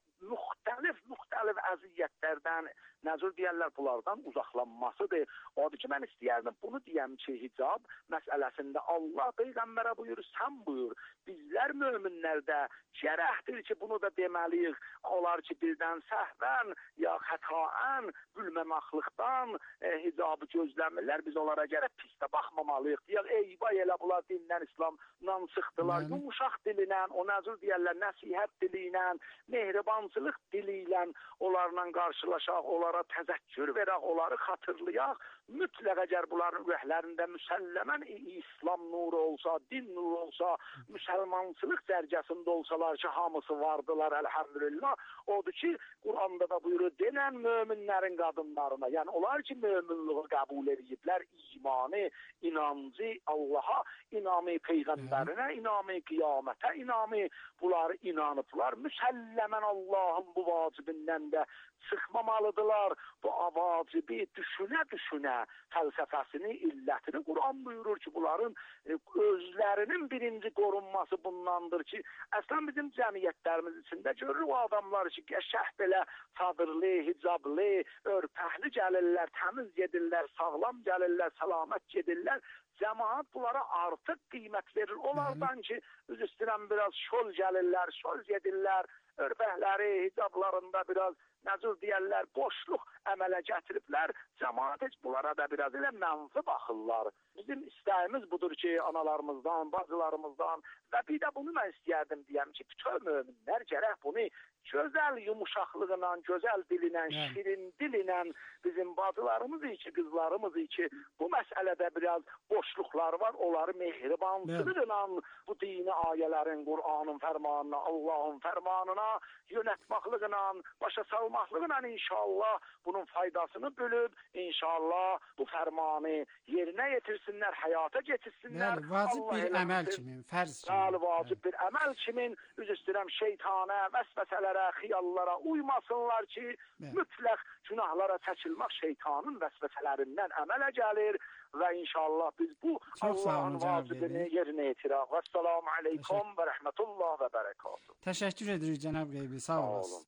müxtəlif əziyyətlərdən, nəzir deyərlər, bunlardan uzaqlanmasıdır. Odur ki, mən istəyərdim bunu deyəm ki, hicab məsələsində Allah Peyğəmbərə buyurur, sən buyur. Bizlər möminlərdə gərəkdir ki, bunu da deməliyik. Olar ki, birdən səhvən ya xətaən, gülməmaqlıqdan hicabı gözləmirlər. Biz onlara gərək pis də baxmamalıyıq. Deyək, eyvay elə bunlar dindən, İslamdan çıxdılar. Yumuşaq dilinən, o nəzir deyərlər, nəsihət dilinən, mehribançılıq diliyle onlarla qarşılaşaq, onlara təzəkkür verək, onları xatırlayaq. Mütləq əgər bunların ürəklərində müsəlləmən İslam nuru olsa, din nuru olsa, müsəlmançılıq dərəcəsində olsalar ki, hamısı vardılar, elhamdülillah. Odur ki, Quranda da buyurur, denən möminlərin qadınlarına, yəni onlar ki, möminliği qəbul ediblər, imanı, inancı Allaha, inamı Peyğəmbərinə, inamı qiyamətə, inamı bunları inanıblar. Müsəlləmən Allahın bu vacibindən də çıxmamalıdırlar. Bu vacibi düşünə fəlsəfəsini, illətini Quran buyurur ki, bunların özlərinin birinci qorunması bundandır ki, əslən bizim cəmiyyətlərimiz içində görürük o adamlar ki, qəşəh belə çadırlı, hicablı, örpəhli gəlirlər, təmiz gedirlər, sağlam gəlirlər, səlamət gedirlər. Cəmaat bunlara artıq qiymət verir. Onlardan ki, üz üstünən biraz şol gəlirlər, şol gedirlər, örpəhləri, hicablarında biraz nəzir deyərlər, boşluq əmələ gətiriblər. Cəmaat heç bunlara da biraz elə mənfi baxırlar. Bizim istəyimiz budur ki, analarımızdan, bacılarımızdan və bir də bunu mən istəyərdim deyəm ki, bütün möminlər gərək bunu gözəl yumuşaqlığıyla, gözəl dilinlə, şirin dilinlə bizim bacılarımız ki, qızlarımız ki, bu məsələdə biraz boşluqlar var, onları mehribançılıqla bu dini ayələrin, Qur'anın fərmanına, Allahın fərmanına yönətməkliklə, başa salmaqlıqla inşallah bunun faydasını bölüb, inşallah bu fərmanı yerinə yetirsinlər, həyata getirsinlər. Bəli, vacib bir əməl kimi, fərz kimi. Bəli, vacib bir əməl kimi, üz üstürəm şeytanə, vəsvəsələrə, xiyallara uymasınlar ki, mütləq günahlara çəkilmək şeytanın vəsvəsələrindən əmələ gəlir və inşallah biz bu Allahın vacibini yerinə yetirək. Vəssalamu aleykum və rəhmətullah və bərəkatuhu. Təşəkkür edirik cənab Qeybi, sağ olasın.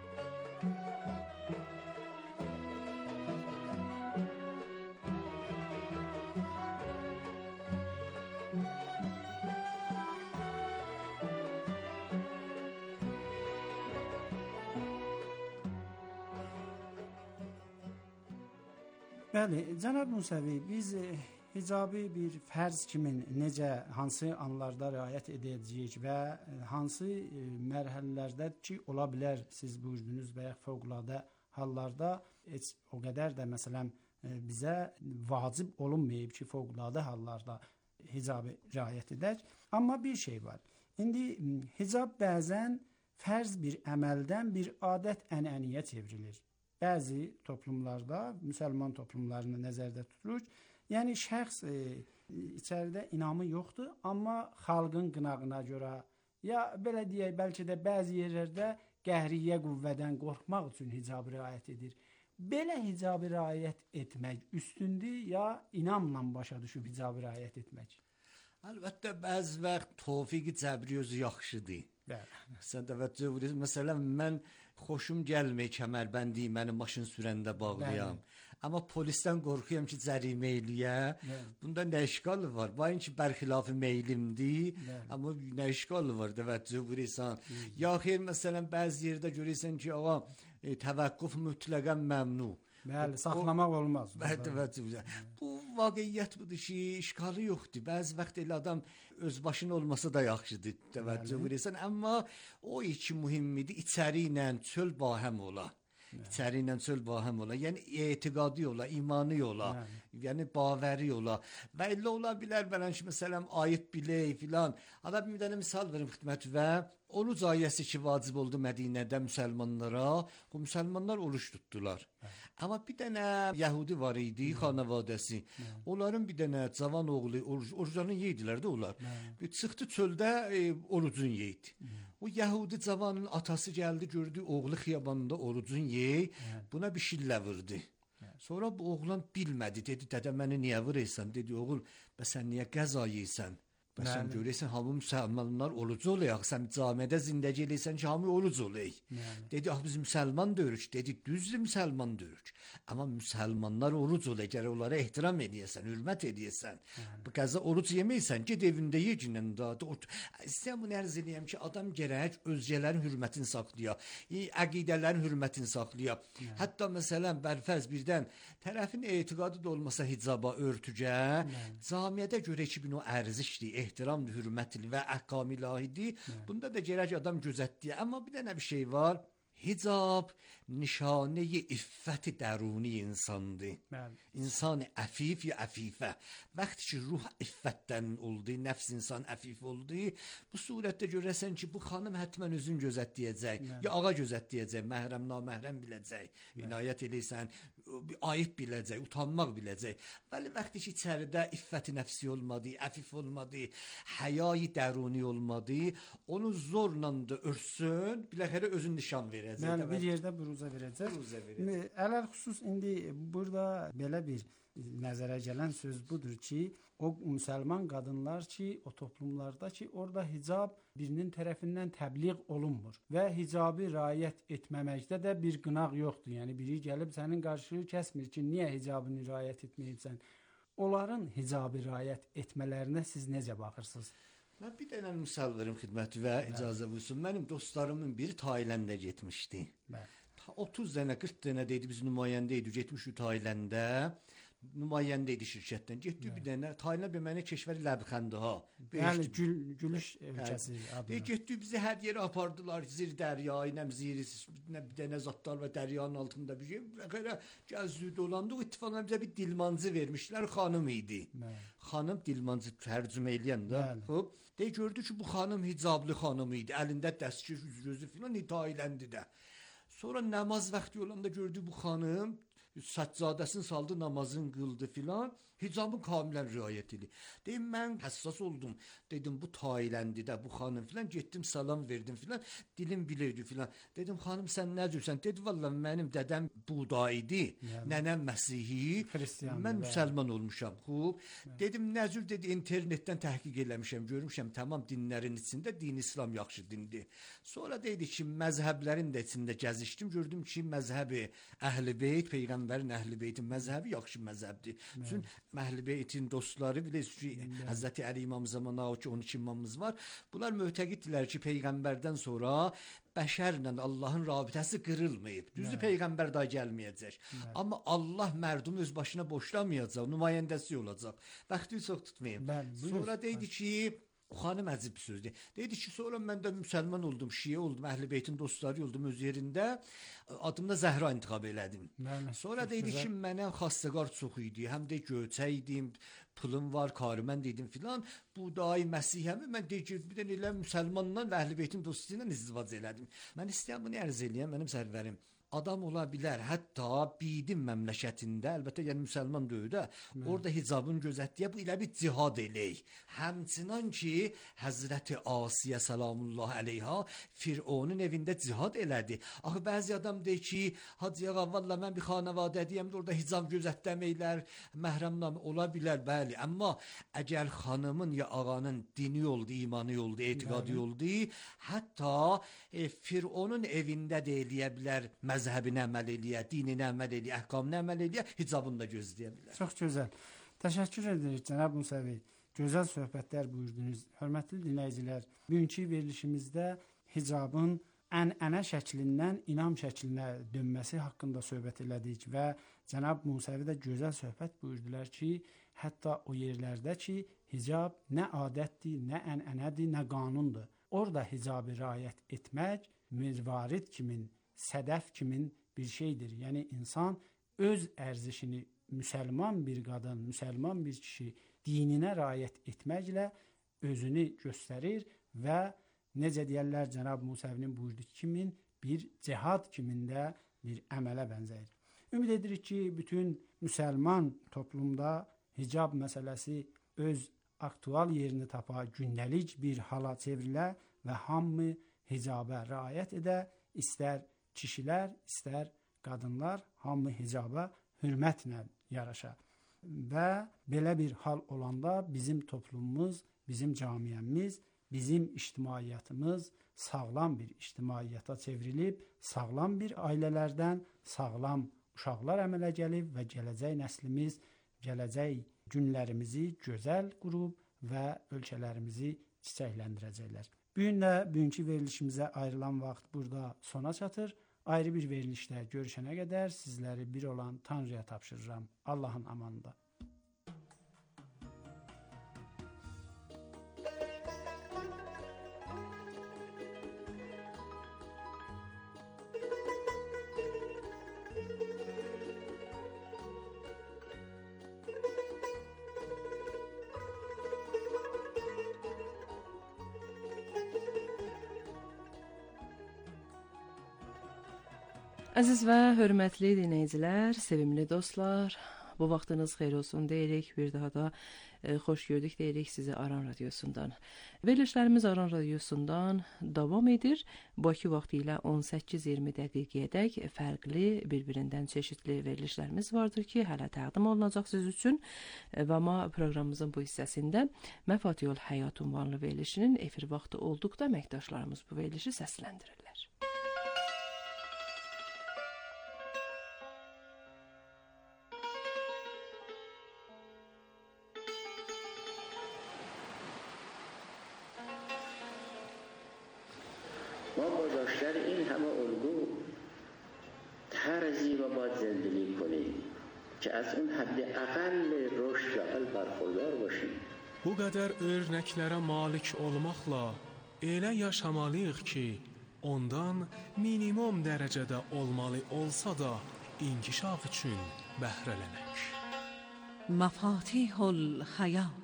Bəli, cənab Musəvi, biz hicabı bir fərz kimi necə, hansı anlarda riayət edəcəyik və hansı mərhələlərdə ki, ola bilər siz buyurdunuz və ya fövqəladə hallarda heç o qədər də məsələn bizə vacib olunmayıb ki, fövqəladə hallarda hicabı riayət edək. Amma bir şey var. İndi hicab bəzən fərz bir əməldən bir adət-ənənəyə çevrilir. Bəzi toplumlarda, müsəlman toplumlarını nəzərdə tuturuq. Yəni şəxs içəridə inamı yoxdur, amma xalqın qınağına görə ya belə deyək, bəlkə də bəzi yerlərdə qəhriyyə qüvvədən qorxmaq üçün hicabı riayət edir. Belə hicabı riayət etmək üstündür ya inamla başa düşüb hicabı riayət etmək? Əlbəttə bəzi vaxt tövfiq-i cəbri özü yaxşıdır. Bəli. Sən təvəccüh vurursan. Məsələn, mən xoşum gəlmir kəmərbəndi məni maşın sürəndə bağlayam. Amma polisdən qorxuram ki, cərimə eləyə. Bunda nə işqalı var? Bayın ki, bərxilafı meylimdir, amma nə işqalı var? Təvəccüh vurursan. Ya xeyr, məsələn, bəzi yerdə görürsən ki, ağa, təvəqqüf mütləqən məmnu. Bəli, saxlamaq olmaz. Bəli. Bu vaqiət budur ki, işğalı yoxdur. Bəzi vaxt elə adam öz başına olmasa da yaxşıdır, təvəccüh verirsən, amma o iki mühimmidir, içəri ilə çöl bahəm ola. İçəri ilə çöl bahəm ola. Yəni etiqadi ola, imanı ola. Yəni baværi ola. Və elə ola bilər ki, məsələn, ayət bilək filan. Adam bir dənə misal verim xidmətinizə. Oruc ayəsi ki, vacib oldu Mədinədə müsəlmanlara. Bu müsəlmanlar oruç tutdular. Amma bir dənə Yəhudi var idi, xanavadəsi. Onların bir dənə cavan oğlu orucunu yeydilər də onlar. Çıxdı çöldə orucun yeydi. O Yəhudi cavanın atası gəldi, gördü oğlu xiyabanında orucun yey. Buna bir şillə vurdu. Sonra bu oğlan bilmədi, dedi, dədə məni niyə vurursan? Dedi, oğul, bəs sən niyə qəza yeysən? Bəs sən görürsən, hamı müsəlmanlar oruc oluyaq, sən camidə zindəci eləysən ki, hamı oruc oluyaq. Dedi, biz müsəlman döyürük. Dedi, düzdür müsəlman döyürük. Amma müsəlmanlar oruc oluyaq, gərək onlara ehtiram edəyəsən, hürmət edəyəsən. Bu qəza oruc yeməysən, ged evində yecinən dadı. İstəyəm bunu ərz edəyəm ki, adam gərək özgələrin hürmətini saxlaya, əqidələrin hürmətini saxlaya. Hətta məsələn, bərfəz birdən tərəfin etiqadı da olmasa hicaba, örtücə, camiyyədə görə ki, bunu ərzişdir, ehtiramdır, hürmətli və əhkam ilahidir. Bunda da gərək adam gözətliyə. Amma bir dənə bir şey var. Hicab nişanə-i iffət dəruni insandır. İnsan əfif ya əfifə. Vaxtı ki, ruh iffətdən oldu, nəfs insan əfif oldu, bu surətdə görəsən ki, bu xanım hətmən özün gözətləyəcək, ya ağa gözətləyəcək, məhrəm, naməhrəm biləcək, inayət eləysən, ayıb biləcək, utanmaq biləcək. Bəli, vaxtı ki, içəridə iffət-i nəfsi olmadı, əfif olmadı, həyai dəruni olmadı, onu zorla da örsün, biləxərə özün nişan verəcək. Yəni bir yerdə büruzə verəcək. Ələl xüsus indi burada belə bir nəzərə gələn söz budur ki, o müsəlman qadınlar ki, o toplumlarda ki, orada hicab birinin tərəfindən təbliğ olunmur və hicabı riayət etməməkdə də bir qınaq yoxdur. Yəni biri gəlib sənin qarşını kəsmir ki, niyə hicabını riayət etməyibsən? Onların hicabı riayət etmələrinə siz necə baxırsınız? Mən bir dənə misal verim xidməti və icazə buyursun. Mənim dostlarımın biri Tayləndə getmişdi. 30 dənə, 40 dənə deydi, biz nümayəndə idik, getmişdik Tayləndə. Nümayəndə idi şirkətdən. Getdi bir dənə Tayland bir keşveri Ləbxəndəha. Yəni gülüş ölkəsi adı. Getdi bizi hər yerə apardılar. Zir dəryayı, bir dənə zatlar və dəryanın altında bir şey. Xeyr, gəzdi dolandıq. İttifaqla bizə bir dilmancı vermişlər, xanım idi. Xanım dilmancı tərcümə eləyəndə. Hop, gördü ki, bu xanım hicablı xanım idi. Əlində dəstgir, gözü filan Taylandıda. Sonra namaz vaxtı olanda gördü bu xanım səccadəsini saldı, namazını qıldı filan, hicabın kamilən riayət edir. Deyim, mən həssas oldum. Dedim, bu Taylandıda, bu xanım filan, getdim, salam verdim filan, dilim bilirdi filan. Dedim, xanım, sən nə cürsən? Dedi, vallahi mənim dədəm buğday idi, nənəm Məsihi, mən müsəlman olmuşam. Xub, dedim, nə cür? Dedi, internetdən təhqiq eləmişəm, görmüşəm, tamam dinlərin içində din İslam yaxşı dindir. Sonra deydi ki, məzhəblərin də içində gəzişdim, gördüm ki, məzhəbi Əhl-i Beyt, Peyğəmbərin Əhl-i Beytin məzhəbi yaxşı məzhəbdir. Bütün Əhl-i Beytin dostları, bilirsiniz ki, Həzrəti Əli İmam zamanı o ki, 12 imamımız var. Bunlar mötəqiddirlər ki, Peyğəmbərdən sonra bəşərlə Allahın rabitəsi qırılmayıb. Düzdür, Peyğəmbər daha gəlməyəcək. Amma Allah mərdumu öz başına boşlamayacaq, nümayəndəsi olacaq. Vaxtı çox tutmayın. Sonra deydi ki, o xanım əcib sözdür. Deydi ki, sonra mən də müsəlman oldum, şiə oldum, Əhl-i Beytin dostları oldum öz yerində. Adımda Zəhra intiqab elədim. Sonra deydi ki, mənə xassəqar çox idi. Həm də göçə idim, pulum var, karımən dedim filan. Bu daim Məsihəmi mən deyir ki, bir dənə elə müsəlmanla və Əhl-i Beytin dostu ilə izdivac elədim. Mən istəyəm bunu ərz eləyəm, mənim sərvərim. Adam ola bilər, hətta bidin məmləkətində, əlbəttə yəni müsəlman döyüdə, orada hicabın gözətdiyə bu ilə bir cihad eləyik. Həmçinan ki, Həzrəti Asiyə salamullah əleyha Fironun evində cihad elədi. Axı, bəzi adam deyir ki, hacı ağa, valla mən bir xanavadədiyəm, orada hicab gözətləməklər, məhrəmnam ola bilər, bəli. Bəli, amma əgər xanımın ya ağanın dini oldu, imanı oldu, etiqadı oldu, hətta Fironun evində də eləyə bilər, məzhəbinə əməl eləyə, dininə əməl eləyə, əhkamına əməl eləyə, hicabını da gözləyə bilər. Çox gözəl. Təşəkkür edirik cənab Musəvi. Gözəl söhbətlər buyurdunuz. Hörmətli dinləyicilər, bugünkü verilişimizdə hicabın ənənə şəklindən inam şəklinə dönməsi haqqında söhbət elədik və cənab Musəvi də gözəl söhbət buyurdular ki, hətta o yerlərdə ki, hicab nə adətdir, nə ənənədir, nə qanundur. Orada hicabı riayət etmək mirvarid kimin, sədəf kimin bir şeydir. Yəni insan öz ərzişini müsəlman bir qadın, müsəlman bir kişi dininə riayət etməklə özünü göstərir və necə deyərlər cənab Musəvinin buyurduğu kimi bir cihad kimində bir əmələ bənzəyir. Ümid edirik ki, bütün müsəlman toplumda hicab məsələsi öz aktual yerini tapa, gündəlik bir hala çevrilə və hamı hicaba riayət edə, istər kişilər, istər qadınlar, hamı hicaba hörmətlə yaraşa. Və belə bir hal olanda bizim toplumumuz, bizim cəmiyyəmiz, bizim ictimaiyyətimiz sağlam bir ictimaiyyəta çevrilib, sağlam bir ailələrdən sağlam uşaqlar əmələ gəlib və gələcək nəslimiz, gələcək günlərimizi gözəl qurub və ölkələrimizi çiçəkləndirəcəklər. Bugünkü verilişimizə ayrılan vaxt burada sona çatır. Ayrı bir verilişdə görüşənə qədər sizləri bir olan Tanrıya tapşırıram. Allahın amanında. Əziz və hörmətli dinləyicilər, sevimli dostlar, bu vaxtınız xeyir olsun deyirik, bir daha da xoş gördük deyirik sizi Aran Radiosundan. Verilişlərimiz Aran Radiosundan davam edir. Bakı vaxtı ilə 18-20 dəqiqəyədək fərqli, bir-birindən çeşidli verilişlərimiz vardır ki, hələ təqdim olunacaq siz üçün. Və amma proqramımızın bu hissəsində Məfatihul Həyat ünvanlı verilişinin efir vaxtı olduqda əməkdaşlarımız bu verilişi səsləndirirlər. ما با داشتن این همه الگو طرزی رو باید زندگی کنیم که از اون حد اقل رشد و اقل برخوردار باشیم. Bu qədər örnəklərə malik olmaqla elə yaşamalıyıq ki, ondan minimum dərəcədə olmalı olsa da inkişaf üçün bəhrələnək. Məfatihul Həyat.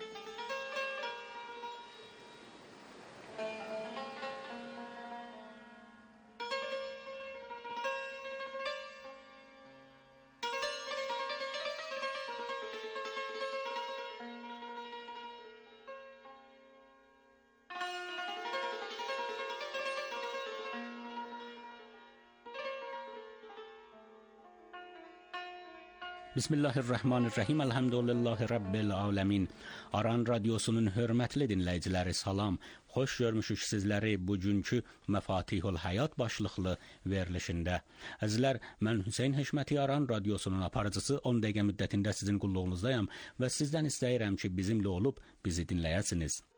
Bismillahirrahmanirrahim. Elhamdülillahi Rabbil alemin. Aran Radiosunun hörmətli dinləyiciləri salam. Xoş görmüşük sizləri bugünkü Məfatihul Həyat başlıqlı verilişində. Əzizlər, mən Hüseyn Heşməti Aran Radiosunun aparıcısı 10 dəqiqə müddətində sizin qulluğunuzdayam və sizdən istəyirəm ki, bizimlə olub bizi dinləyəsiniz.